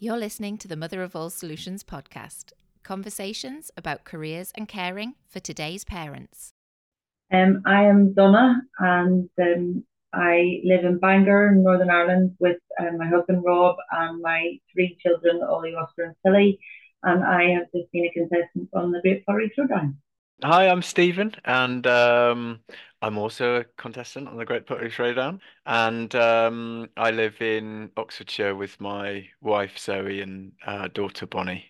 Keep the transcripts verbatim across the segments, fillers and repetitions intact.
You're listening to the Mother of All Solutions podcast, conversations about careers and caring for today's parents. Um, I am Donna, and um, I live in Bangor, Northern Ireland, with um, my husband Rob and my three children, Ollie, Oscar, and Tilly. And I have just been a contestant on the Great Pottery Throwdown. Hi, I'm Stephen, and um, I'm also a contestant on the Great Pottery Throwdown. And um, I live in Oxfordshire with my wife Zoe and uh, daughter Bonnie.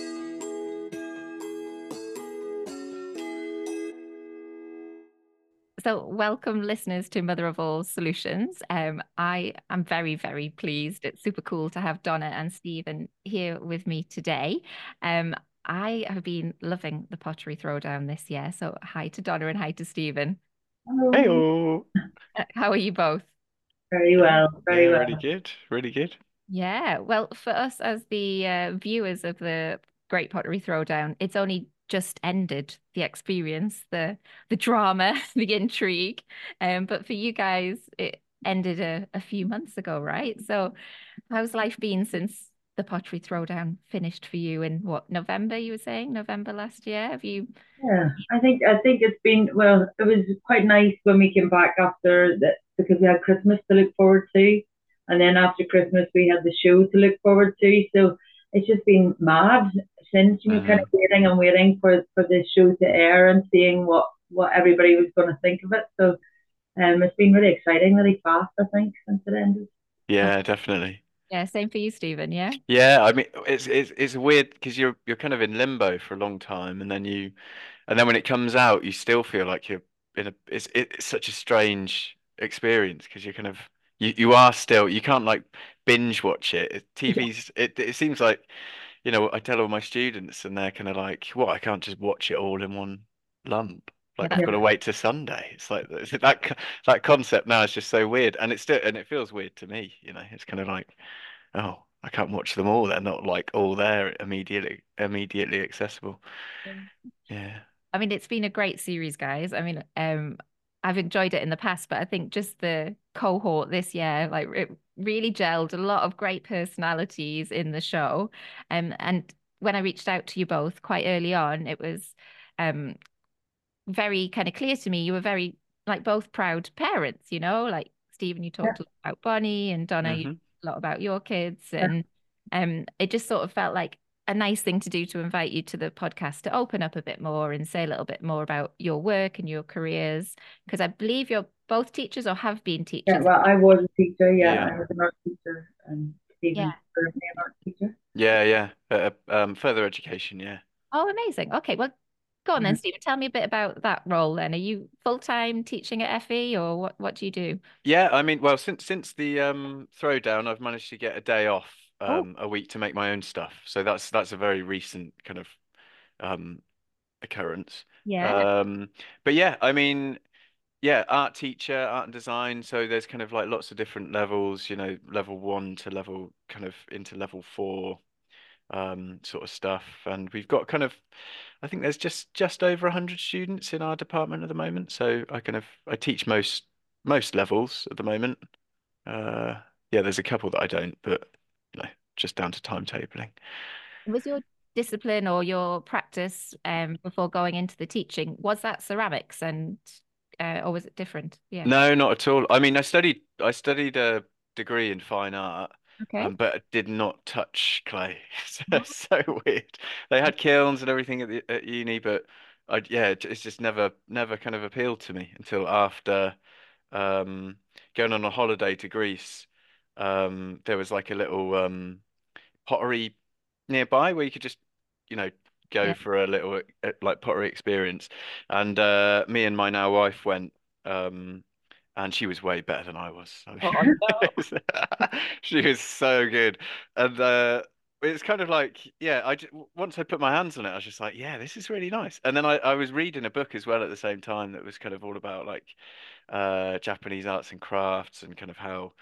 So, welcome listeners to Mother of All Solutions. Um, I am very, very pleased. It's super cool to have Donna and Stephen here with me today. Um, I have been loving the Pottery Throwdown this year. So, hi to Donna and hi to Stephen. Hello. Heyo. Uh, How are you both? Very Yeah, well, yeah, very really well. good, really good. Yeah, well, for us as the uh, viewers of the Great Pottery Throwdown, it's only just ended the experience, the the drama, the intrigue. Um, but for you guys, it ended a, a few months ago, right? So, how's life been since the Pottery Throwdown finished for you in what, November, you were saying? November last year? Have you? Yeah, I think I think it's been well. It was quite nice when we came back after that because we had Christmas to look forward to, and then after Christmas we had the show to look forward to. So it's just been mad since you know, kind Mm. of waiting and waiting for for the show to air and seeing what what everybody was going to think of it. So um, it's been really exciting, really fast. I think since it ended. Yeah, definitely. Yeah, same for you, Stephen. Yeah. Yeah, I mean, it's it's it's weird because you're you're kind of in limbo for a long time, and then you and then when it comes out, you still feel like you're in a it's it's such a strange experience because you're kind of you you are still you can't like binge watch it. It- Yeah, T V's it it seems like you know I tell all my students and they're kind of like, what, I can't just watch it all in one lump. Yeah, Like I've that's got to wait to Sunday. It's like it's- that co- that concept now is just so weird, and it's still and it feels weird to me. You know, it's kind of like, oh, I can't watch them all. They're not like all there immediately immediately accessible. Yeah. I mean, it's been a great series, guys. I mean, um, I've enjoyed it in the past, but I think just the cohort this year, like it really gelled a lot of great personalities in the show. Um, and when I reached out to you both quite early on, it was um very kind of clear to me you were very like both proud parents, you know, like Stephen, you yeah, talked a lot about Bonnie, and Donna, you hmm talked a lot about your kids. yeah. And um it just sort of felt like a nice thing to do to invite you to the podcast to open up a bit more and say a little bit more about your work and your careers. Because I believe you're both teachers or have been Yeah, teachers. well, I was a teacher. Yeah, Yeah. I was an art teacher, and Yeah. Stephen's currently an art teacher. Yeah, yeah. Uh, um, further education, yeah. Oh, amazing. Okay, well, go on then, Yeah. Stephen. Tell me a bit about that role then. Are you full-time teaching at F E, or what, what do you do? Yeah, I mean, well, since since the um throwdown, I've managed to get a day off Oh, um a week to make my own stuff. So that's that's a very recent kind of um occurrence. yeah. Um, but yeah, I mean, yeah, art teacher, art and design. So there's kind of like lots of different levels, you know, level one to level kind of into level four. Um, sort of stuff. And we've got kind of, I think there's just just over a hundred students in our department at the moment. So I kind of I teach most most levels at the moment. Uh, yeah, there's a couple that I don't, but you know, just down to timetabling. Was your discipline or your practice um before going into the teaching, was that ceramics and uh, or was it different? Yeah. No, not at all. I mean, I studied I studied a degree in fine art, Okay. um, but I did not touch clay. So Oh, it's so weird. They had kilns and everything at the at uni, but I yeah, it- it's just never never kind of appealed to me until after um going on a holiday to Greece. Um, there was like a little um pottery nearby where you could just, you know, go yeah. for a little uh, like pottery experience. And uh, me and my now wife went, um, and she was way better than I was. I Oh no. mean, she was so good. And uh, it's kind of like, yeah, I just, once I put my hands on it, I was just like, yeah, this is really nice. And then I, I was reading a book as well at the same time that was kind of all about like uh, Japanese arts and crafts and kind of how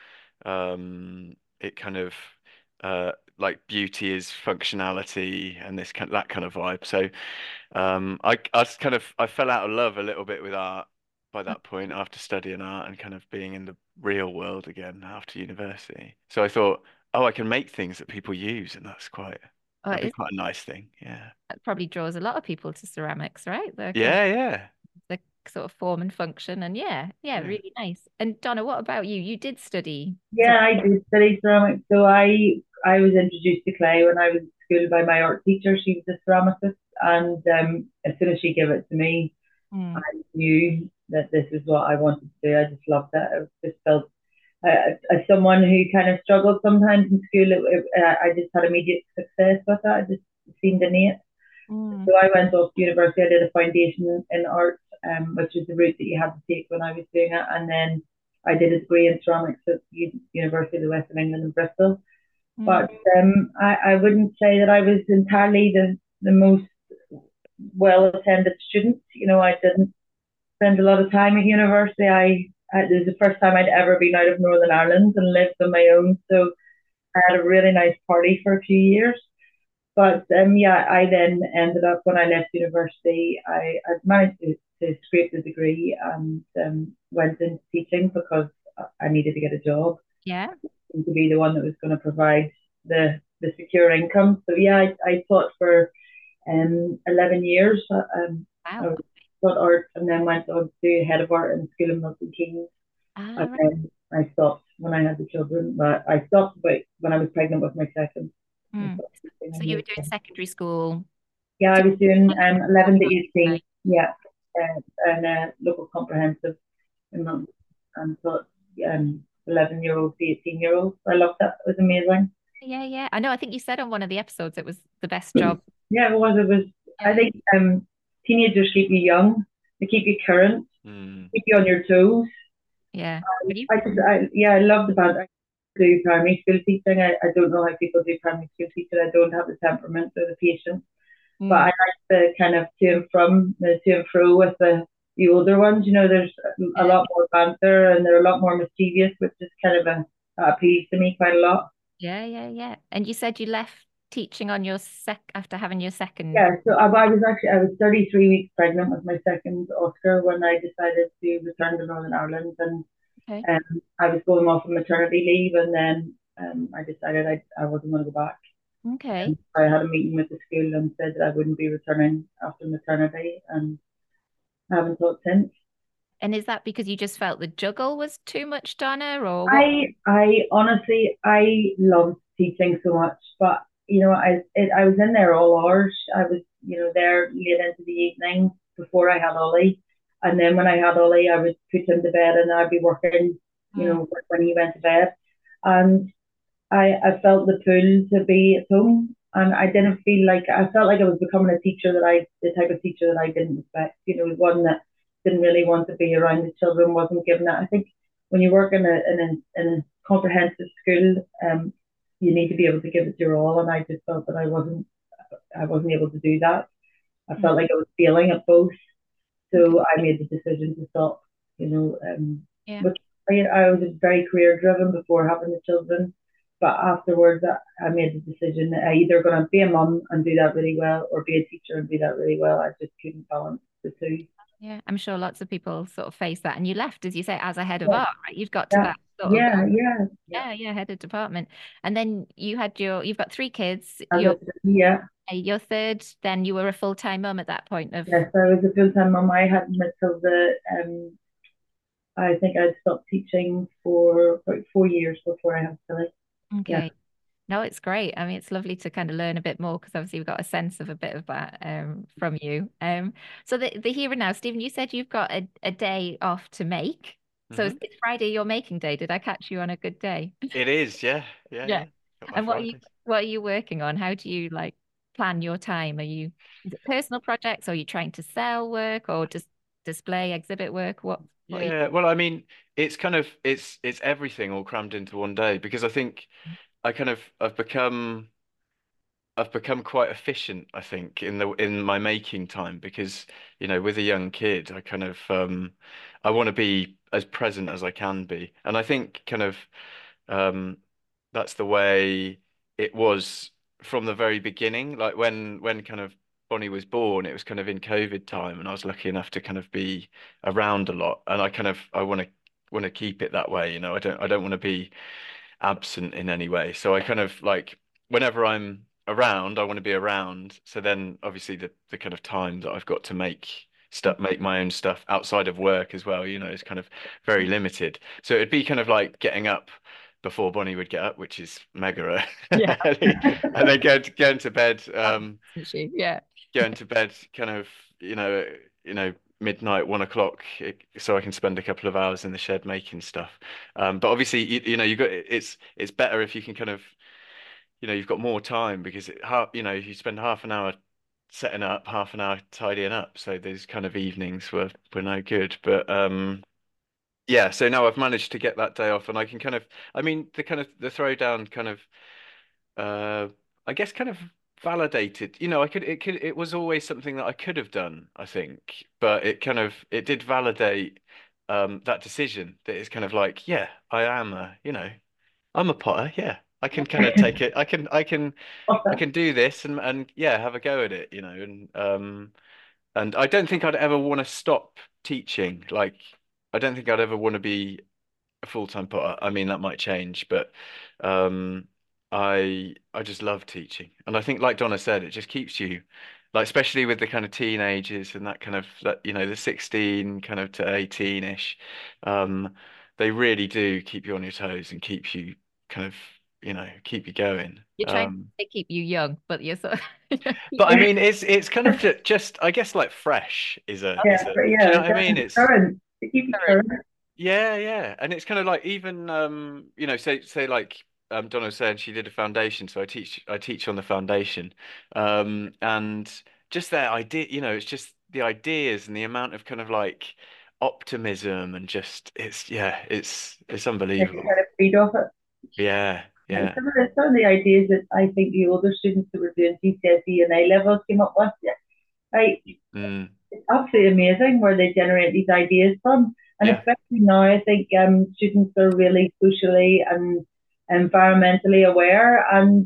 um, it kind of uh, like beauty is functionality and this kind that kind of vibe. So um, I I just kind of I fell out of love a little bit with art by that point after studying art and kind of being in the real world again after university. So I thought, oh, I can make things that people use, and that's quite Oh, that'd be it quite a nice thing. Yeah. probably draws a lot of people to ceramics, right? The kind of Yeah, yeah. the sort of form and function, and yeah, yeah, Yeah. really nice. And Donna, what about you? You did study Yeah, ceramics. I did study ceramics. So I I was introduced to clay when I was at school by my art teacher. She was a ceramicist, and um, as soon as she gave it to me, I Mm, knew that this is what I wanted to do. I just loved it. I just felt uh, as someone who kind of struggled sometimes in school, it, it, uh, I just had immediate success with it. I just seemed innate. mm, So I went off to university. I did a foundation in art, um, which is the route that you had to take when I was doing it, and then I did a degree in ceramics at U- University of the West of England in Bristol. mm. But um, I, I wouldn't say that I was entirely the, the most well attended student. You know, I didn't spend a lot of time at university. I, I it was the first time I'd ever been out of Northern Ireland and lived on my own. So I had a really nice party for a few years. But um, yeah, I then ended up when I left university, I, I managed to, to scrape the degree and um, went into teaching because I needed to get a job Yeah. and to be the one that was going to provide the the secure income. So yeah, I, I taught for um eleven years. Um, I Wow. taught art and then went on to do head of art in school in Milton Keynes. Ah, And right. then I stopped when I had the children. But I stopped about when I was pregnant with my second. I Mm. stopped teaching So in you were year doing ten. secondary school. Yeah, I Did was doing you um work eleven to on eighteen. like, Yeah, uh, and uh, local comprehensive in Milton, and taught um eleven year olds to eighteen year olds. I loved that. It was amazing. yeah, yeah. I know. I think you said on one of the episodes it was the best job. Yeah, it was. It was. I Yeah, think um teenagers keep you young. They keep you current. Mm. Keep you on your toes. yeah. When you, I just, I, yeah, I love the band. I do primary school teaching. I, I don't know how people do primary school teaching. I don't have the temperament or the patience, but I mm, like the kind of to and from, the to and fro with the the older ones. You know, there's a yeah, lot more banter and they're a lot more mischievous, which is kind of a that appeals to me quite a lot. yeah, yeah, yeah. And you said you left teaching on your sec after having your second. Yeah, so I, I was actually I was thirty-three weeks pregnant with my second Oscar when I decided to return to Northern Ireland, and Okay. um, I was going off on maternity leave, and then um, I decided I I wasn't going to go back. Okay. And I had a meeting with the school and said that I wouldn't be returning after maternity, and I haven't taught since. And is that because you just felt the juggle was too much, Donna, or what? I I honestly I loved teaching so much, but you know I it, I was in there all hours. I was you know there late into the evening before I had Ollie, and then when I had Ollie, I would put him to bed and I'd be working, you Mm, know, when he went to bed, and I I felt the pull to be at home, and I didn't feel like I felt like I was becoming a teacher that I the type of teacher that I didn't respect. You know, one that didn't really want to be around the children, wasn't given that. I think when you work in a in a, in a comprehensive school, um, you need to be able to give it your all, and I just felt that I wasn't I wasn't able to do that. I mm, felt like I was failing at both, okay. so I made the decision to stop. You know, um, Yeah. but I, I was very career driven before having the children, but afterwards I, I made the decision that I either going to be a mum and do that really well, or be a teacher and do that really well. I just couldn't balance the two. Yeah. I'm sure lots of people sort of face that. And you left, as you say, as a head of Yeah, art, right? You'd got to yeah, that sort of yeah, yeah, yeah. yeah, yeah, head of department. And then you had your you've got three kids. As Your a, yeah, your third, then you were a full-time mum at that point of yes, I was a full time mum. I had until the um, I think I'd stopped teaching for about four years before I had Tilly. Yeah, okay. No, it's great. I mean, it's lovely to kind of learn a bit more because obviously we've got a sense of a bit of that um, from you. Um, so the the here and now, Stephen, you said you've got a, a day off to make. So Hmm. it's, it's Friday your making day. Did I catch you on a good day? It is, yeah, yeah, Yeah. yeah. Got my And what are you Fridays. what are you working on? How do you like plan your time? Are you is it personal projects? Or are you trying to sell work or just display exhibit work? What what are you Yeah, well, I mean, it's kind of it's it's everything all crammed into one day because I think I kind of I've become I've become quite efficient, I think, in the in my making time because, you know, with a young kid, I kind of um I want to be as present as I can be. And I think kind of um that's the way it was from the very beginning. Like when when kind of Bonnie was born, it was kind of in COVID time, and I was lucky enough to kind of be around a lot. And I kind of I want to want to keep it that way, you know. I don't I don't want to be absent in any way. So I kind of like whenever I'm around, I want to be around. So then obviously the the kind of time that I've got to make stuff, make my own stuff outside of work as well, you know, is kind of very limited. So it'd be kind of like getting up before Bonnie would get up, which is mega, Yeah. and then go to, going to bed, um, Isn't she? Yeah. going to bed, kind of, you know, you know, midnight, one o'clock, eh, so I can spend a couple of hours in the shed making stuff. Um, but obviously, you, you know, you got it's it's better if you can kind of, you know, you've got more time because it, half, you know, if you spend half an hour setting up, half an hour tidying up, so those kind of evenings were were no good. But um, yeah, so now I've managed to get that day off, and I can kind of, I mean, the kind of the throwdown kind of uh I guess kind of validated, you know, I could it could it was always something that I could have done, I think, but it kind of it did validate um that decision that it's kind of like, yeah, I am a, you know, I'm a potter, yeah. I can kind of take it. I can I can I Awesome. can do this and and yeah, have a go at it, you know, and um and I don't think I'd ever want to stop teaching. Like I don't think I'd ever want to be a full-time potter. I mean, that might change, but um, I I just love teaching, and I think, like Donna said, it just keeps you, like, especially with the kind of teenagers and that kind of that you know the sixteen kind of to eighteen-ish, um, they really do keep you on your toes and keep you kind of you know keep you going. You're trying Um, to keep you young, but you're sort of but I mean, it's it's kind of just, just I guess like fresh is a Yeah, is a. but Do you yeah, know what I mean? definitely It's current. To keep it current. current. Yeah, yeah. And it's kind of like even um, you know, say say like um Donna was saying she did a foundation, so I teach I teach on the foundation. Um and just that idea, you know, it's just the ideas and the amount of kind of like optimism and just it's yeah, it's it's Like you unbelievable. kind of feed off it. Yeah, And yeah. some of the some of the ideas that I think the older students who were doing G C S E and A levels came up with, yeah, like Mm, it's absolutely amazing where they generate these ideas from. And yeah. especially now, I think um, students are really socially and environmentally aware. And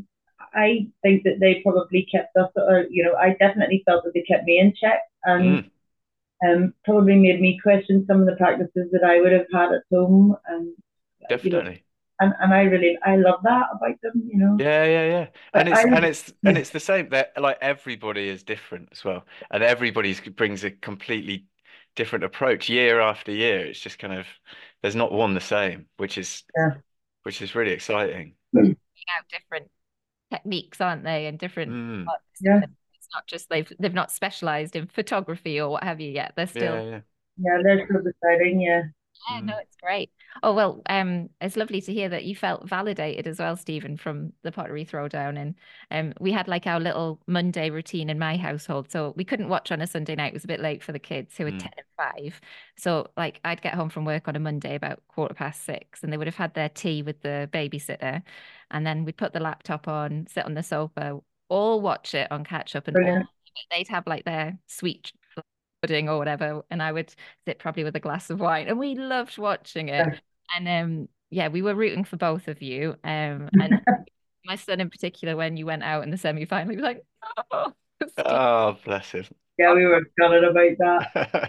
I think that they probably kept us, or, you know, I definitely felt that they kept me in check and Mm, um, probably made me question some of the practices that I would have had at home. And, you know, definitely. and, and I really, I love that about them, you know. Yeah, yeah, yeah. But And I, it's and it's and yeah, it's the same that like everybody is different as well. And everybody brings a completely different approach year after year. It's just kind of there's not one the same, which is yeah, which is really exciting. Out different techniques, aren't they? And different Mm, art yeah, disciplines. It's not just they've they've not specialized in photography or what have you yet. They're yeah, still yeah. yeah, they're so exciting, yeah. yeah, no, Mm, it's great. Oh well, um, it's lovely to hear that you felt validated as well, Stephen, from the pottery throwdown. And um, we had like our little Monday routine in my household, so we couldn't watch on a Sunday night. It was a bit late for the kids who were mm, ten and five. So like, I'd get home from work on a Monday about quarter past six, and they would have had their tea with the babysitter, and then we'd put the laptop on, sit on the sofa, all watch it on catch up, and all Brilliant. they'd have like their sweet pudding or whatever, and I would sit probably with a glass of wine, and we loved watching it. And um, yeah, we were rooting for both of you. Um, and my son in particular, when you went out in the semi-final, he was like, "Oh, stop." oh, bless him. Yeah, we were gutted about that.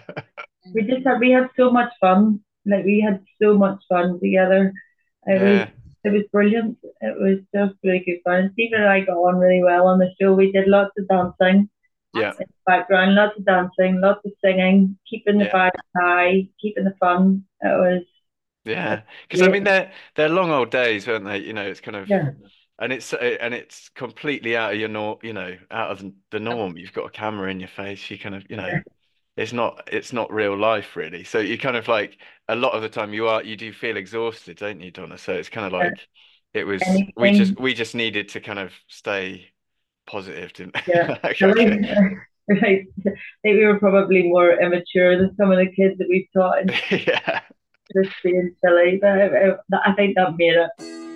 We just had we had so much fun. Like we had so much fun together. It was Yeah, it was brilliant. It was just really good fun. Stephen and I got on really well on the show. We did lots of dancing yeah, in the background, lots of dancing, lots of singing, keeping the yeah. vibe high, keeping the fun. It was Yeah, because I great. mean they're they're long old days, aren't they? You know, it's kind of Yeah, and it's uh, and it's completely out of your norm, you know, out of the norm. You've got a camera in your face. You kind of, you know, it's not it's not real life really. So you kind of like a lot of the time you are you do feel exhausted, don't you, Donna? So it's kind of yeah. like it was we Anything. just we just needed to kind of stay positive, didn't Yeah. like, Really. okay. Right. I think we were probably more immature than some of the kids that we've taught and Yeah. just being silly. But I, I think that made it.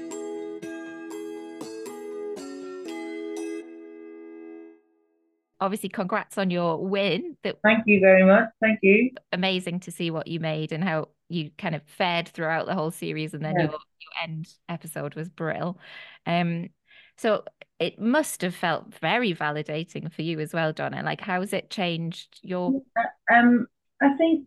Obviously, congrats on your win. That Thank you very much. Thank you. amazing to see what you made and how you kind of fared throughout the whole series, and then Yeah. your your end episode was brill. Um, So it must have felt very validating for you as well, Donna. Like, how's it changed your? Um, I think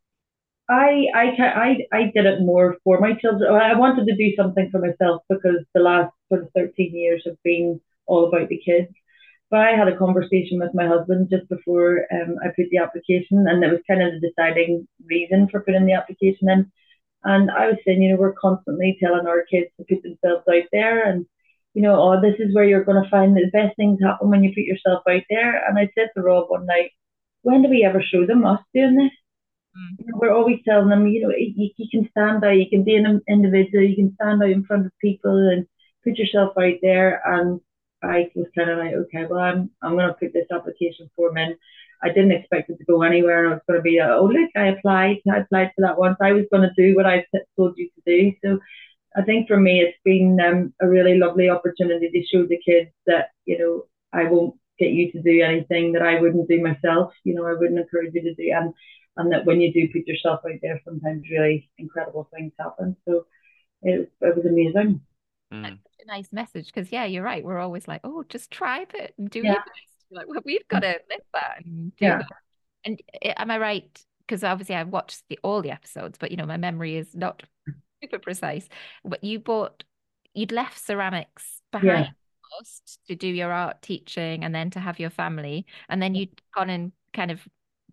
I I I I did it more for my children. I wanted to do something for myself because the last sort of thirteen years have been all about the kids. But I had a conversation with my husband just before um, I put the application, and it was kind of the deciding reason for putting the application in. And I was saying, you know, we're constantly telling our kids to put themselves out there, and you know, oh, this is where you're going to find the best things happen when you put yourself out there. And I said to Rob one night, when do we ever show them us doing this? Mm. You know, we're always telling them, you know, you, you can stand out, you can be an individual, you can stand out in front of people and put yourself out there. And I was kind of like, okay, well, I'm I'm going to put this application form in. I didn't expect it to go anywhere, and I was going to be, oh look, I applied, I applied for that once. I was going to do what I told you to do. So I think for me, it's been um, a really lovely opportunity to show the kids that, you know, I won't get you to do anything that I wouldn't do myself. You know, I wouldn't encourage you to do, and and that when you do put yourself out there, sometimes really incredible things happen. So it, it was amazing. That's Mm. such a nice message because, yeah, you're right. We're always like, oh, just try it and do your Yeah, best. Like, well, we've got to live that and do yeah, that. And i- am I right? Because obviously I've watched the all the episodes, but you know, my memory is not super precise. But you bought, you'd left ceramics behind yeah. first to do your art teaching and then to have your family, and then you'd gone and kind of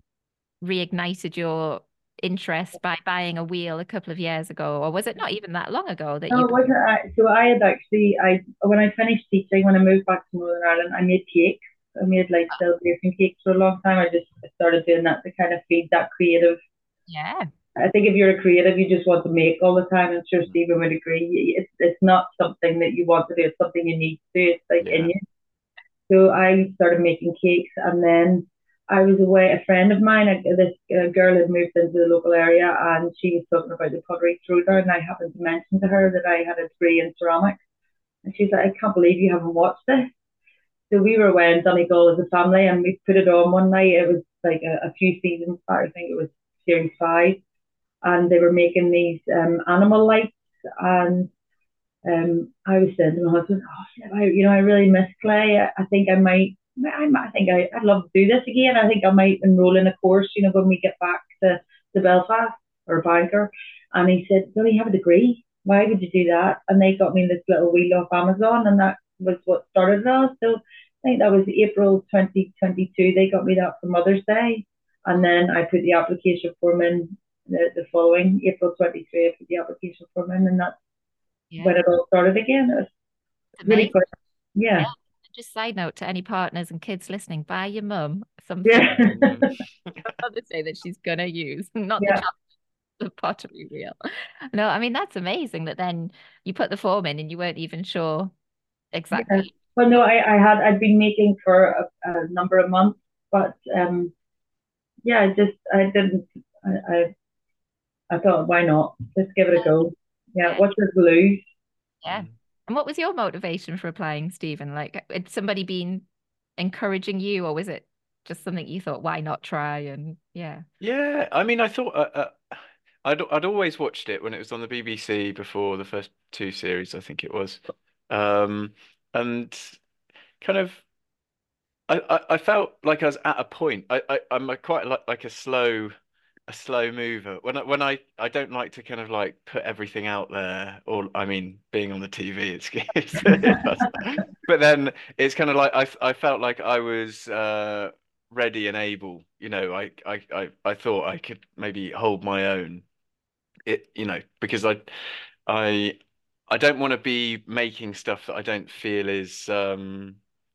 reignited your interest by buying a wheel a couple of years ago, or was it not even that long ago that No, you? it wasn't. I, so I had actually, I when I finished teaching, when I moved back to Northern Ireland, I made cakes. I made like celebration cakes for a long time. I just started doing that to kind of feed that creative. Yeah. I think if you're a creative, you just want to make all the time. I'm sure Stephen would agree. It's it's not something that you want to do. It's something you need to do. It's like in Yeah. you. So I started making cakes, and then I was away. A friend of mine, a, this uh, girl had moved into the local area, and she was talking about the pottery throwdown. And I happened to mention to her that I had a degree in ceramics, and she's like, "I can't believe you haven't watched this." So we were away in Donegal as a family, and we put it on one night. It was like a, a few seasons back. I think it was series five, and they were making these um, animal lights, and um, I was saying to my husband, oh, I, you know, I really miss clay. I, I think I might, I, I think I, I'd love to do this again. I think I might enroll in a course, you know, when we get back to, to Belfast or Bangor. And he said, well, you have a degree. Why would you do that? And they got me this little wheel off Amazon, and that was what started it all. So I think that was April twenty twenty-two. They got me that for Mother's Day. And then I put the application form in the, the following April twenty-three. I put the application form in, and that's Yeah. when it all started again. It was It's really amazing. quite, yeah, Yeah. Just side note to any partners and kids listening, buy your mum something yeah, Mm. to say that she's gonna use, not the yeah, chocolate, the pottery wheel. No, I mean that's amazing that then you put the form in and you weren't even sure yeah. exactly. Well, no, I, I had I'd been making for a, a number of months, but um, yeah, I just I didn't. I, I I thought, why not? Let's give it a go. Yeah, Yeah. what's the lose? Yeah. Mm. And what was your motivation for applying, Stephen? Like, had somebody been encouraging you, or was it just something you thought, why not try? And yeah. Yeah, I mean, I thought uh, uh, I'd I'd always watched it when it was on the B B C before the first two series, I think it was. Um, and kind of I, I, I felt like I was at a point. I, I I'm a quite like like a slow a slow mover. When I when I I don't like to kind of like put everything out there, or I mean being on the T V, it's, it's but then it's kind of like I I felt like I was uh ready and able. You know, I I I, I thought I could maybe hold my own. It you know because I I I don't want to be making stuff that I don't feel is um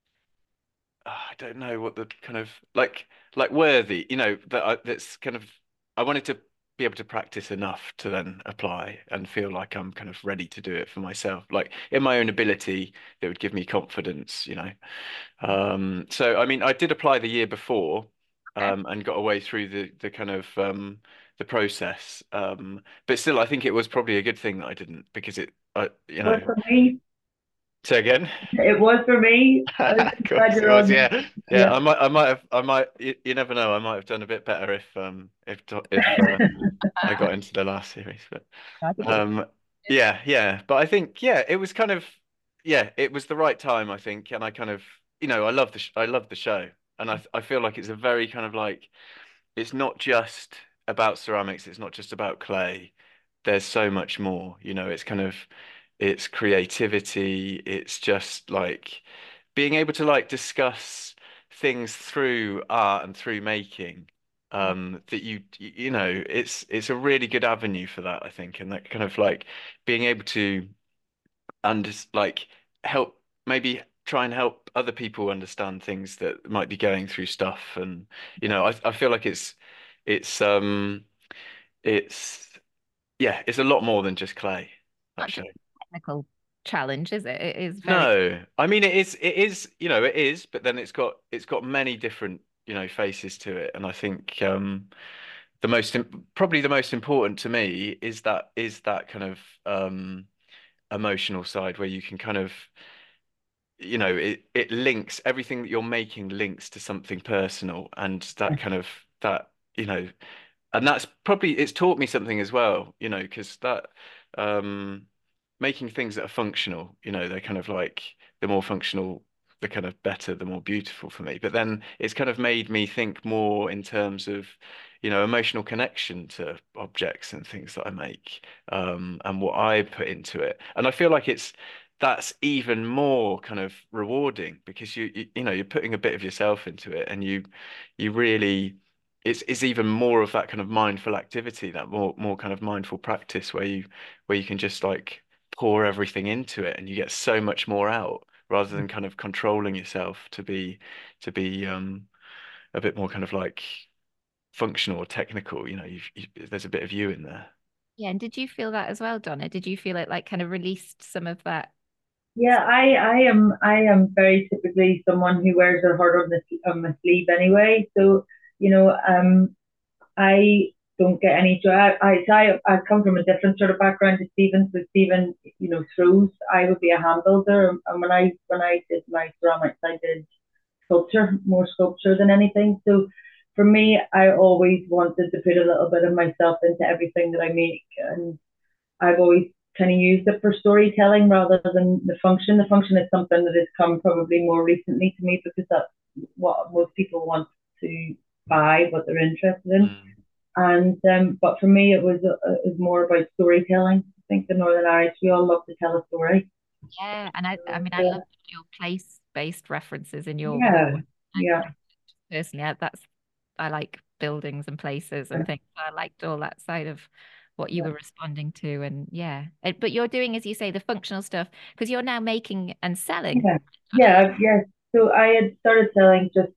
I don't know what the kind of like like worthy, you know, that I, that's kind of I wanted to be able to practice enough to then apply and feel like I'm kind of ready to do it for myself, like in my own ability that would give me confidence, you know. Um, so I mean, I did apply the year before, Okay. um, and got away through the the kind of um the process. Um, but still, I think it was probably a good thing that I didn't because it, I, you Was know, for me. say again. It was for me. I'm Of glad course it you're was, on. yeah, yeah. Yeah. I might, I might have, I might. You, you never know. I might have done a bit better if, um, if, if uh, I got into the last series. But, I think it's um, yeah, yeah. But I think, yeah, it was kind of, yeah, it was the right time, I think, and I kind of, you know, I love the sh I love the show, and I I feel like it's a very kind of like it's not just about ceramics, it's not just about clay. There's so much more, you know, it's kind of it's creativity, it's just like being able to like discuss things through art and through making. Yeah. Um, that you you know, it's it's a really good avenue for that, I think, and that kind of like being able to and like help maybe try and help other people understand things that might be going through stuff and you know I I feel like it's it's um it's yeah it's a lot more than just clay, that Not show. just a technical challenge, is it? It is very, No, I mean it is it is you know it is, but then it's got it's got many different you know faces to it, and I think um the most im- probably the most important to me is that is that kind of um emotional side where you can kind of you know it it links everything that you're making links to something personal and that kind of that you know and that's probably it's taught me something as well you know because that um making things that are functional you know they're kind of like the more functional the kind of better the more beautiful for me but then it's kind of made me think more in terms of you know emotional connection to objects and things that I make um and what I put into it and I feel like it's that's even more kind of rewarding because you, you you know you're putting a bit of yourself into it and you you really it's it's even more of that kind of mindful activity, that more more kind of mindful practice where you where you can just like pour everything into it and you get so much more out rather than kind of controlling yourself to be to be um a bit more kind of like functional or technical, you know, you've, you, there's a bit of you in there. yeah. And did you feel that as well, Donna? Did you feel it like kind of released some of that? Yeah, I, I am I am very typically someone who wears their heart on the on my sleeve anyway. So, you know, um I don't get any joy. I, I, I, I come from a different sort of background to Stephen. So Stephen, you know, throws. I would be a hand builder, and when I when I did my ceramics, I did sculpture, more sculpture than anything. So for me, I always wanted to put a little bit of myself into everything that I make, and I've always kind of used it for storytelling rather than the function. The function is something that has come probably more recently to me because that's what most people want to buy, what they're interested in. Mm. And um, but for me, it was uh, it was more about storytelling. I think the Northern Irish, we all love to tell a story. Yeah, and I, I mean, I So, love your place-based references in your work. yeah, I, yeah, I personally, I, that's I like buildings and places and things. So I liked all that side of what you yeah, were responding to, and yeah. It- but you're doing, as you say, the functional stuff because you're now making and selling. yeah, yeah, yeah. So I had started selling just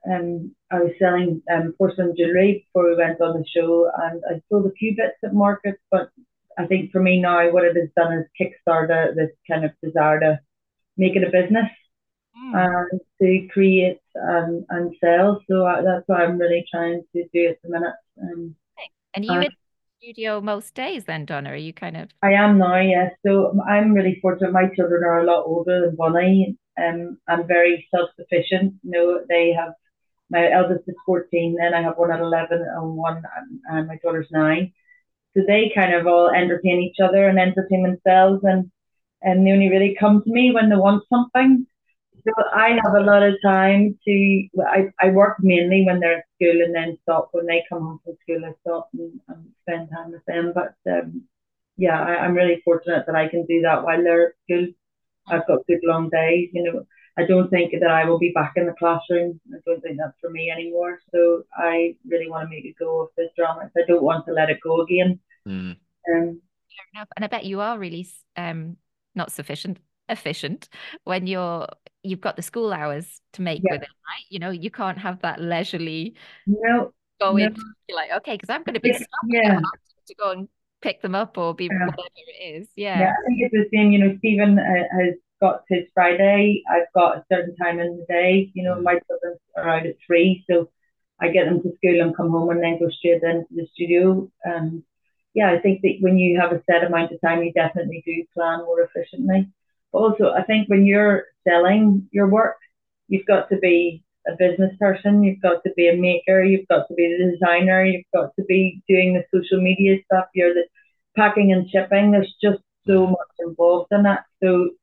um I was selling um porcelain jewelry before we went on the show, and I sold a few bits at markets, but I think for me now, what it has done is kickstart this kind of desire to make it a business Mm. and to create and, and sell. So I, that's what I'm really trying to do at the minute. Um, And you and in the studio most days then, Donna? Are you kind of I am now, yes. So I'm really fortunate. My children are a lot older than Bonnie. Um, I'm very self-sufficient. You know, they have my eldest is fourteen, then I have one at eleven and one, and, and my daughter's nine. So they kind of all entertain each other and entertain themselves, and and they only really come to me when they want something. So I have a lot of time to. I, I work mainly when they're at school and then stop when they come home from school. I stop and, and spend time with them. But um, yeah, I, I'm really fortunate that I can do that while they're at school. I've got good long days. You know, I don't think that I will be back in the classroom. I don't think that's for me anymore. So I really want to make a go of this drama. I don't want to let it go again. Mm. Um, fair enough? And I bet you are really um not sufficient, efficient when you're you've got the school hours to make yeah, with it, right? You know, you can't have that leisurely no, go no, into you're like, okay, because I'm going to be like, stuck at yeah. half to go and pick them up or be Yeah. whatever it is. Yeah, Yeah. I think it's the same. You know, Stephen uh, has got his Friday. I've got a certain time in the day. You know, Mm. my children are out at three, so I get them to school and come home and then go straight into the studio. And yeah, I think that when you have a set amount of time, you definitely do plan more efficiently. But also, I think when you're selling your work, you've got to be a business person, you've got to be a maker, you've got to be the designer, you've got to be doing the social media stuff, you're the packing and shipping. There's just so Mm. much involved in that. So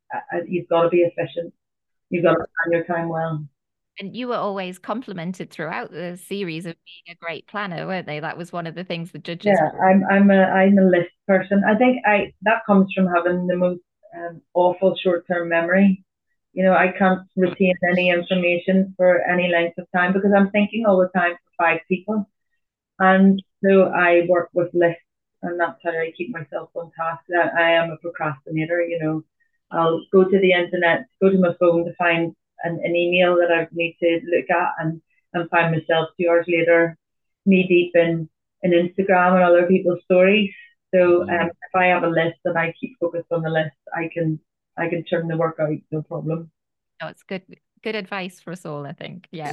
uh, you've got to be efficient. You've got to plan your time well. And you were always complimented throughout the series of being a great planner, weren't they? That was one of the things the judges. Yeah, I'm I'm a I'm a list person. I think I that comes from having the most um, awful short-term memory. You know, I can't retain any information for any length of time because I'm thinking all the time for five people. And so I work with lists, and that's how I keep myself on task. I, I am a procrastinator, you know. I'll go to the internet, go to my phone to find an, an email that I need to look at, and, and find myself two hours later knee deep in, in Instagram and other people's stories. So um, Mm. if I have a list and I keep focused on the list, I can I can turn the work out, no problem. No, it's good good advice for us all, I think. Yeah.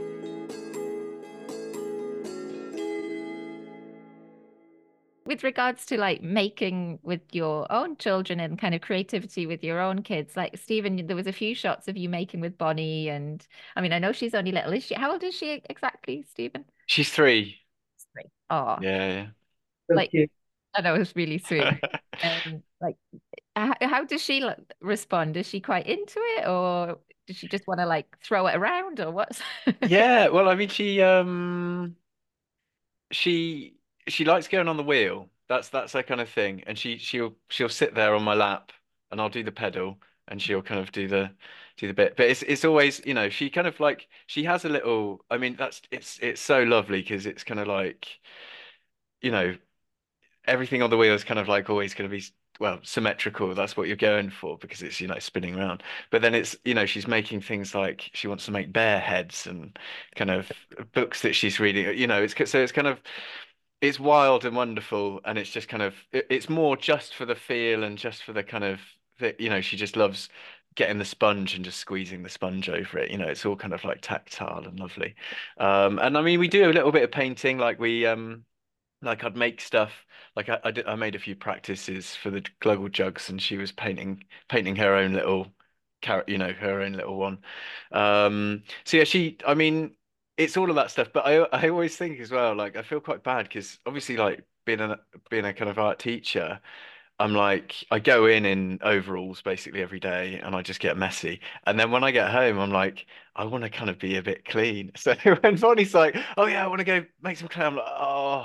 With regards to like making with your own children and kind of creativity with your own kids, like Stephen, there was a few shots of you making with Bonnie, and I mean, I know she's only little. Is she? How old is she exactly, Stephen? She's three. Three. Oh, Yeah, So like cute. I know, it was really sweet. yeah. Um, like, how, how does she like, respond? Is she quite into it, or does she just want to like throw it around, or what's? Yeah, well, I mean, she um she she likes going on the wheel. That's that's her kind of thing. And she she'll she'll sit there on my lap and I'll do the pedal and she'll kind of do the do the bit. But it's it's always, you know, she kind of like she has a little I mean, that's it's it's so lovely because it's kind of like, you know, everything on the wheel is kind of like always going to be well symmetrical. That's what you're going for because it's you know spinning around. But then it's you know she's making things like she wants to make bear heads and kind of books that she's reading. You know, it's so it's kind of it's wild and wonderful, and it's just kind of it, it's more just for the feel and just for the kind of the, you know she just loves getting the sponge and just squeezing the sponge over it. You know, it's all kind of like tactile and lovely. Um, and I mean, we do a little bit of painting, like we um like I'd make stuff like I I, did, I made a few practices for the global jugs and she was painting painting her own little carrot you know her own little one um so yeah she I mean it's all of that stuff but I I always think as well like I feel quite bad because obviously like being a being a kind of art teacher I'm like I go in in overalls basically every day and I just get messy and then when I get home I'm like I want to kind of be a bit clean so when Bonnie's like oh yeah I want to go make some clay I'm like oh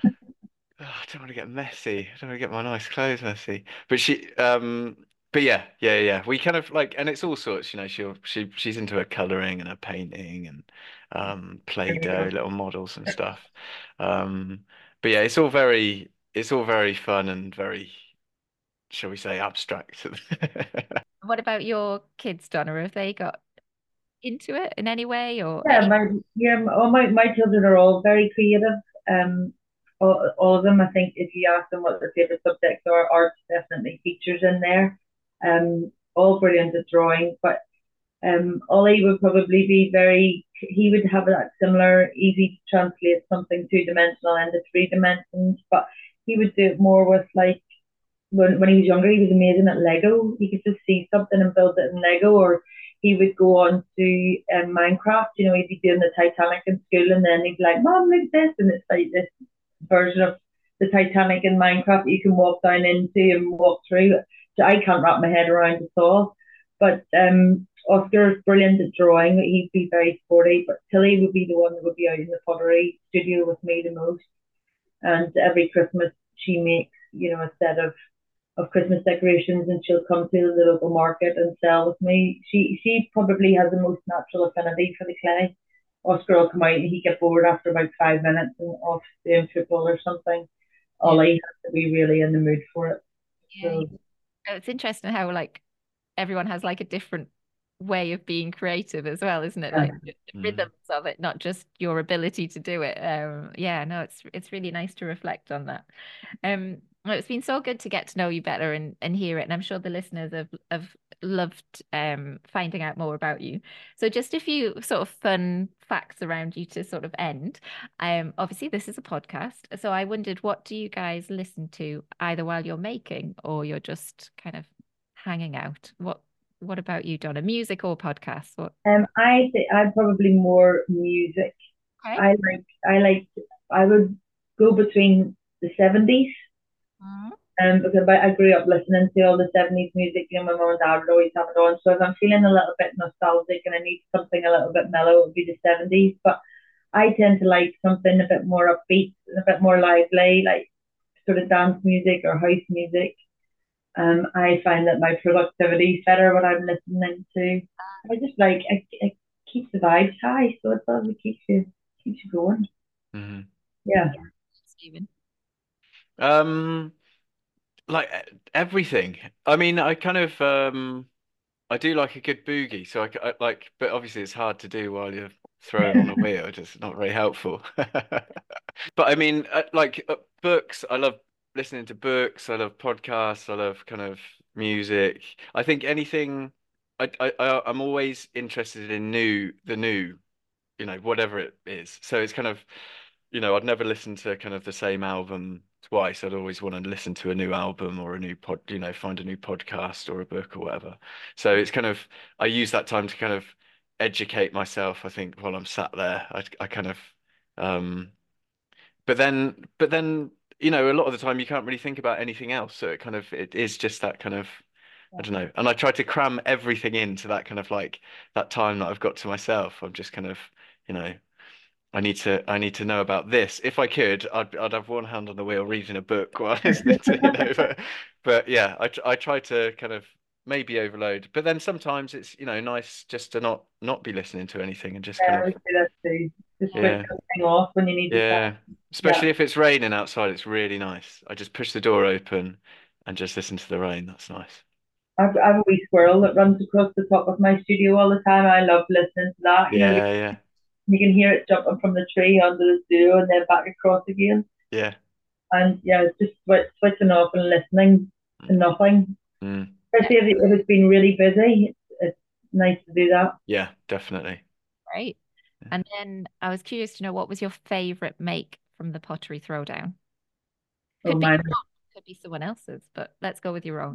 oh, I don't want to get messy. I don't want to get my nice clothes messy. But she, um, but yeah, yeah, yeah. We kind of like, and it's all sorts. You know, she'll she she's into her coloring and her painting and um, Play-Doh, little models and stuff. Um, but yeah, it's all very, it's all very fun and very, shall we say, abstract. What about your kids, Donna? Have they got into it in any way or Yeah, any? my yeah, all my my children are all very creative. Um, all, all of them. I think if you ask them what their favorite subjects are, art definitely features in there. Um, all brilliant at drawing, but um, Ollie would probably be very. He would have that similar, easy to translate something two dimensional into three dimensions, but he would do it more with like when when he was younger, he was amazing at Lego. He could just see something and build it in Lego, or he would go on to um, Minecraft. You know, he'd be doing the Titanic in school, and then he'd be like, "Mom, look at this," and it's like this version of the Titanic in Minecraft that you can walk down into and walk through. So I can't wrap my head around it all. But um, Oscar is brilliant at drawing. He'd be very sporty, but Tilly would be the one that would be out in the pottery studio with me the most. And every Christmas, she makes, you know, a set of of Christmas decorations and she'll come to the local market and sell with me. She she probably has the most natural affinity for the clay. Oscar will come out and he get bored after about five minutes and off doing football or something. Yeah. Ollie has to be really in the mood for it. Yeah. So It's interesting how like everyone has like a different way of being creative as well, isn't it? yeah. Like the Mm. rhythms of it, not just your ability to do it. Um, yeah, no, it's it's really nice to reflect on that. Um, well, it's been so good to get to know you better and and hear it, and I'm sure the listeners have have loved um finding out more about you. So just a few sort of fun facts around you to sort of end. Um, obviously this is a podcast, so I wondered what do you guys listen to either while you're making or you're just kind of hanging out? What what about you, Donna? Music or podcasts? What? Um, I think I'm probably more music. Okay. I like I like I would go between the seventies, Mhm. Um, because I, I grew up listening to all the seventies music. You know, my mum and dad would always have it on. So if I'm feeling a little bit nostalgic and I need something a little bit mellow, it would be the seventies. But I tend to like something a bit more upbeat, a bit more lively, like sort of dance music or house music. Um, I find that my productivity is better when I'm listening to. I just like it, it keeps the vibes high, so it does. It keeps you keeps you going. Hmm. Yeah. Stephen. Um, like e- everything. I mean, I kind of um I do like a good boogie, so I, I like, but obviously it's hard to do while you're throwing on a wheel. It's just not very helpful. But I mean, uh, like uh, books, I love listening to books. I love podcasts. I love kind of music. I think anything. I I I- I'm always interested in new, the new, you know, whatever it is. So it's kind of, you know, I'd never listen to kind of the same album twice. I'd always want to listen to a new album or a new pod, you know, find a new podcast or a book or whatever. So it's kind of, I use that time to kind of educate myself, I think, while I'm sat there. I I kind of um but then but then you know, a lot of the time you can't really think about anything else. So it kind of it is just that kind of I don't know. And I try to cram everything into that kind of like that time that I've got to myself. I'm just kind of, you know, I need to I need to know about this. If I could, I'd I'd have one hand on the wheel reading a book while listening to, you know, but but yeah, I tr- I try to kind of maybe overload. But then sometimes it's, you know, nice just to not not be listening to anything and just kind Yeah, I of would do that too. Just switch yeah. something off when you need to stop. Yeah. Yeah. Especially if it's raining outside, it's really nice. I just push the door open and just listen to the rain. That's nice. I've, I have a wee squirrel that runs across the top of my studio all the time. I love listening to that. You know, you, Yeah, yeah, you can hear it jumping from the tree onto the studio and then back across again. yeah. And yeah, it's just switch, switching off and listening to nothing. Mm. Yeah, Especially if, it- if it's been really busy, it's, it's nice to do that. Yeah, definitely. great. And then I was curious to know what was your favorite make from the pottery throwdown? Oh Could be man, your own, could be someone else's, but let's go with your own.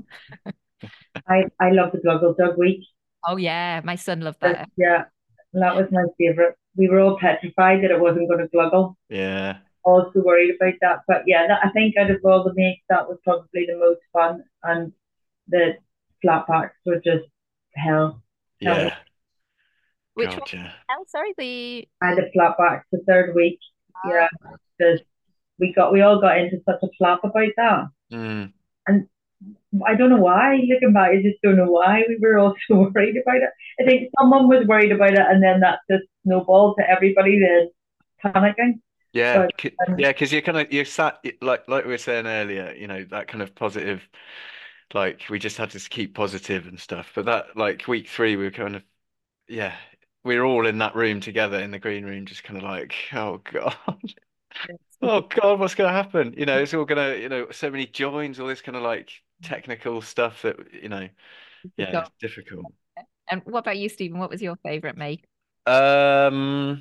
I, I love the Gluggle Jug Week. Oh yeah, my son loved But that. yeah, that was my favourite. We were all petrified that it wasn't going to gluggle. Yeah. Also worried about that. But yeah, that, I think out of all the makes, that was probably the most fun. And the flatbacks were just hell. Hell. Yeah. Which one? God, yeah. Oh, sorry, the I had the flatbacks the third week. uh, Yeah, just we got we all got into such a flap about that. Mm. And I don't know why. Looking back, I just don't know why we were all so worried about it. I think someone was worried about it, and then that just snowballed to everybody then panicking. Yeah. But c- um, Yeah, because you're kind of you're sat like like we were saying earlier, you know, that kind of positive, like we just had to keep positive and stuff. But that like week three, we were kind of yeah, we were all in that room together in the green room, just kind of like, oh God. Oh God, what's gonna happen? You know, it's all gonna, you know, so many joins, all this kind of like technical stuff that, you know, yeah, it's difficult. and what about you, Stephen? What was your favorite make? Um,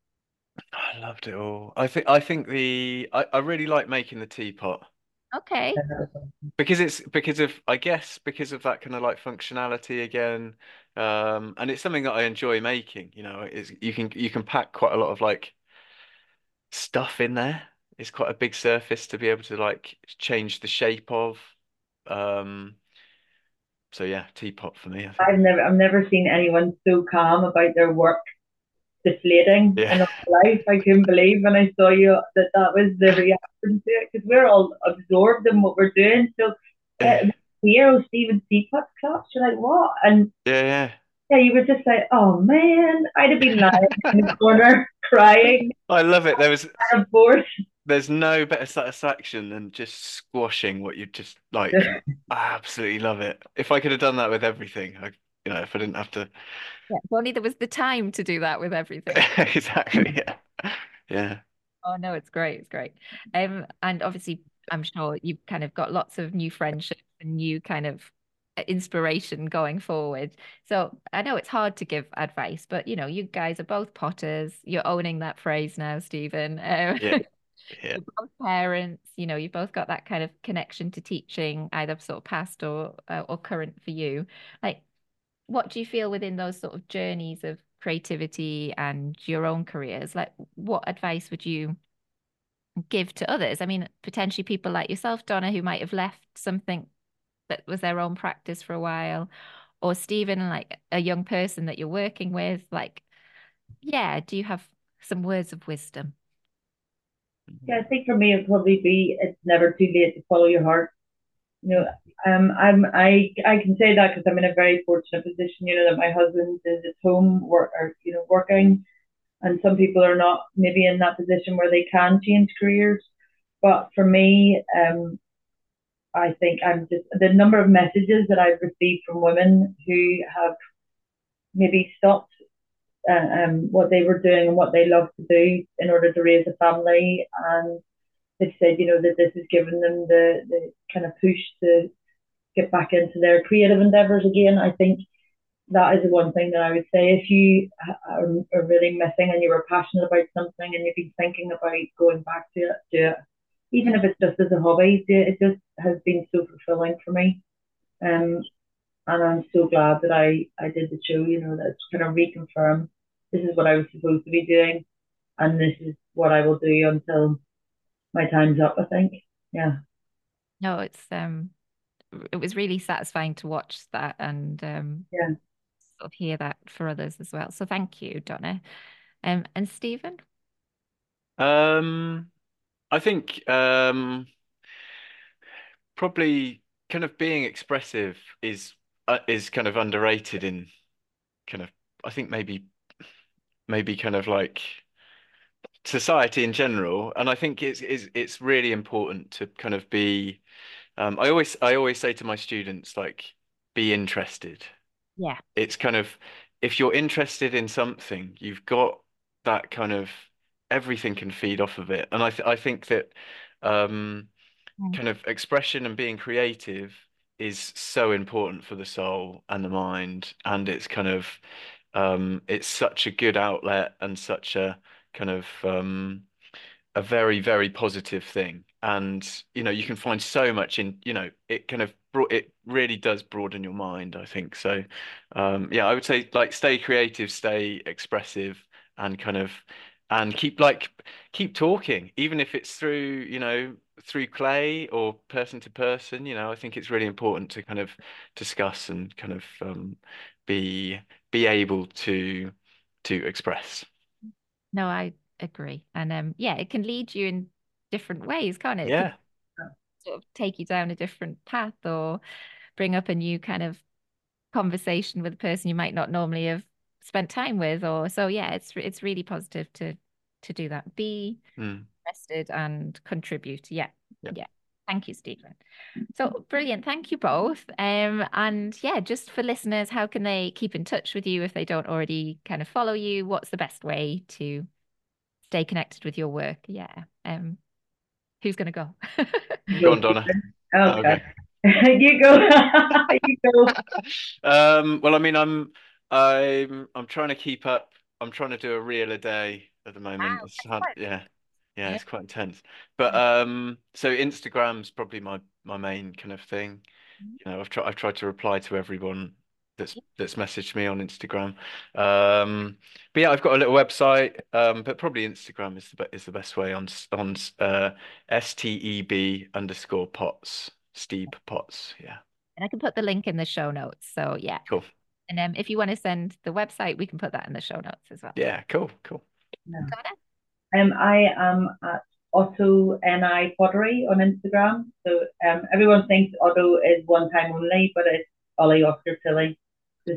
I loved it all. I think I think the I, I really like making the teapot Okay. because it's because of I guess because of that kind of like functionality again. Um, and it's something that I enjoy making, you know, it's you can you can pack quite a lot of like stuff in there. It's quite a big surface to be able to like change the shape of. Um, so yeah, teapot for me, I think. I've never I've never seen anyone so calm about their work deflating Yeah. in our life. I couldn't believe when I saw you that that was the reaction to it because we're all absorbed in what we're doing. So uh, Yeah, hero Stephen Teapot claps. You're like, what? And yeah, yeah, you were just like, oh man, I'd have been lying in the yeah. corner crying. I love it. There was And of course, there's no better satisfaction than just squashing what you just like. I absolutely love it. If I could have done that with everything, I, you know, if I didn't have to. Yeah, if only there was the time to do that with everything. Exactly. Yeah. Yeah. Oh no, it's great. It's great. Um, and obviously, I'm sure you've kind of got lots of new friendships and new kind of uh, inspiration going forward. So I know it's hard to give advice, but you know, you guys are both potters. You're owning that phrase now, Stephen. Um, Yeah. Yeah. you're both parents. You know, you've both got that kind of connection to teaching, either sort of past or uh, or current for you. Like, what do you feel within those sort of journeys of creativity and your own careers? Like, what advice would you give to others. I mean, potentially people like yourself, Donna, who might have left something that was their own practice for a while, or Stephen, like a young person that you're working with. Like, yeah, do you have some words of wisdom? Yeah, I think for me it'd probably be it's never too late to follow your heart. You know, um, I'm I I can say that because I'm in a very fortunate position. You know that my husband is at home work or you know working, and some people are not maybe in that position where they can change careers. But for me, um, I think I'm just the number of messages that I've received from women who have maybe stopped uh, um, what they were doing and what they love to do in order to raise a family, and they've said, you know, that this has given them the, the kind of push to get back into their creative endeavors again. I think that is the one thing that I would say. If you are, are really missing and you were passionate about something and you've been thinking about going back to it, do it. Even if it's just as a hobby, do it. It just has been so fulfilling for me. Um, and I'm so glad that I, I did the show, you know, that's kind of reconfirmed this is what I was supposed to be doing and this is what I will do until my time's up, I think. Yeah. No, it's um it was really satisfying to watch that and um Yeah. sort of hear that for others as well. So thank you, Donna. Um and Stephen? Um, I think um, probably kind of being expressive is uh, is kind of underrated in kind of I think maybe maybe kind of like society in general, and I think it's it's it's really important to kind of be. Um, I always I always say to my students like, be interested. Yeah. It's kind of if you're interested in something, you've got that kind of everything can feed off of it, and I th I think that um, Mm. kind of expression and being creative is so important for the soul and the mind, and it's kind of um, it's such a good outlet and such a kind of um, a very, very positive thing. And, you know, you can find so much in, you know, it kind of brought it really does broaden your mind, I think. So, um, yeah, I would say like stay creative, stay expressive, and kind of and keep like keep talking, even if it's through, you know, through clay or person to person, you know, I think it's really important to kind of discuss and kind of um, be be able to to express. No, I agree. And um yeah, it can lead you in different ways, can't it? It could Yeah. sort of take you down a different path or bring up a new kind of conversation with a person you might not normally have spent time with. Or so yeah, it's it's really positive to to do that. Be Mm. interested and contribute. Yeah. Yeah. Yeah. Thank you, Stephen. So brilliant. Thank you both. Um, and yeah, just for listeners, how can they keep in touch with you if they don't already kind of follow you? What's the best way to stay connected with your work? Yeah. Um, who's gonna go? You Go go, on, Donna. Stephen. Oh, Okay. okay. You go. You go. Um, well, I mean, I'm I'm I'm trying to keep up. I'm trying to do a reel a day at the moment. Wow, It's that's hard, quite yeah, yeah, yeah. it's quite intense. But um, so Instagram's probably my my main kind of thing. You know, I've tried I've tried to reply to everyone that's that's messaged me on Instagram. Um, but yeah, I've got a little website. Um, but probably Instagram is the be is the best way on s- on s- uh S T E B underscore Potts, Steve Potts. Yeah, And I can put the link in the show notes. So yeah. cool. And um, if you want to send the website, we can put that in the show notes as well. Yeah, cool, cool. Yeah. Got it? Um, I am at Otto N I Pottery on Instagram. So um, everyone thinks Otto is one time only, but it's Ollie Oscar Tilly. Just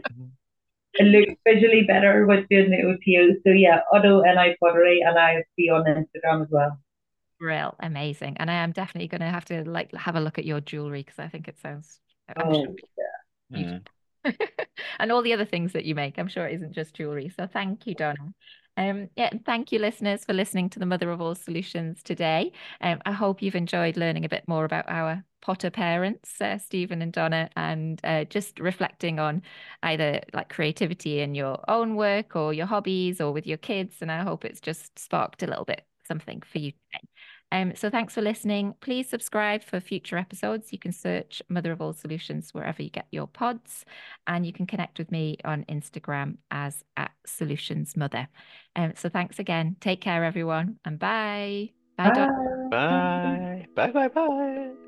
it looks visually better with doing the O T O. So yeah, Otto N I Pottery, and I be on Instagram as well. Real amazing. And I am definitely going to have to like have a look at your jewelry because I think it sounds, I'm sure, Oh, beautiful. Mm. And all the other things that you make. I'm sure it isn't just jewelry. So thank you, Donna. Um, yeah, and thank you, listeners, for listening to the Mother of All Solutions today. Um, I hope you've enjoyed learning a bit more about our Potter parents, uh, Stephen and Donna, and uh, just reflecting on either like creativity in your own work or your hobbies or with your kids. And I hope it's just sparked a little bit something for you today. Um, so thanks for listening. Please subscribe for future episodes. You can search Mother of All Solutions wherever you get your pods, and you can connect with me on Instagram as at Solutions Mother. Um, so thanks again. Take care, everyone, and bye. Bye, Donna. Bye. Bye. Bye, bye, bye.